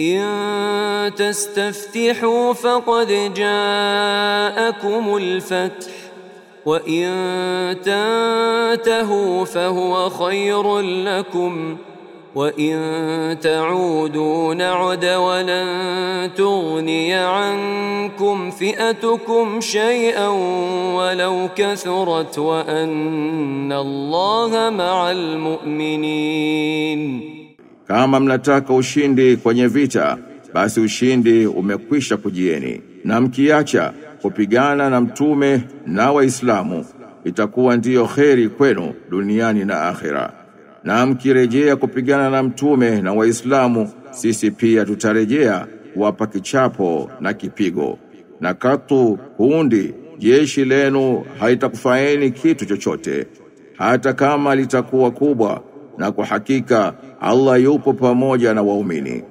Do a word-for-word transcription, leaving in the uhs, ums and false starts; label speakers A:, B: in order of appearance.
A: إن تستفتحوا فقد جاءكم الفتح وإن تنتهوا فهو خير لكم وإن تعودوا نعد ولن تغني عنكم فئتكم شيئا ولو كثرت وأن الله مع المؤمنين.
B: Kama mnataka ushindi kwenye vita, basi ushindi umekwisha kujieni. Na mkiacha kupigana na mtume na waislamu, itakuwa ndiyo kheri kwenu duniani na akhira. Na mkirejea kupigana na mtume na waislamu, sisi pia tutarejea kuwapa kichapo na kipigo. Na katu kundi jeshi lenu haitakufaeni kitu chochote, hata kama litakuwa kubwa, na kwa hakika Allah yupo pamoja na waumini.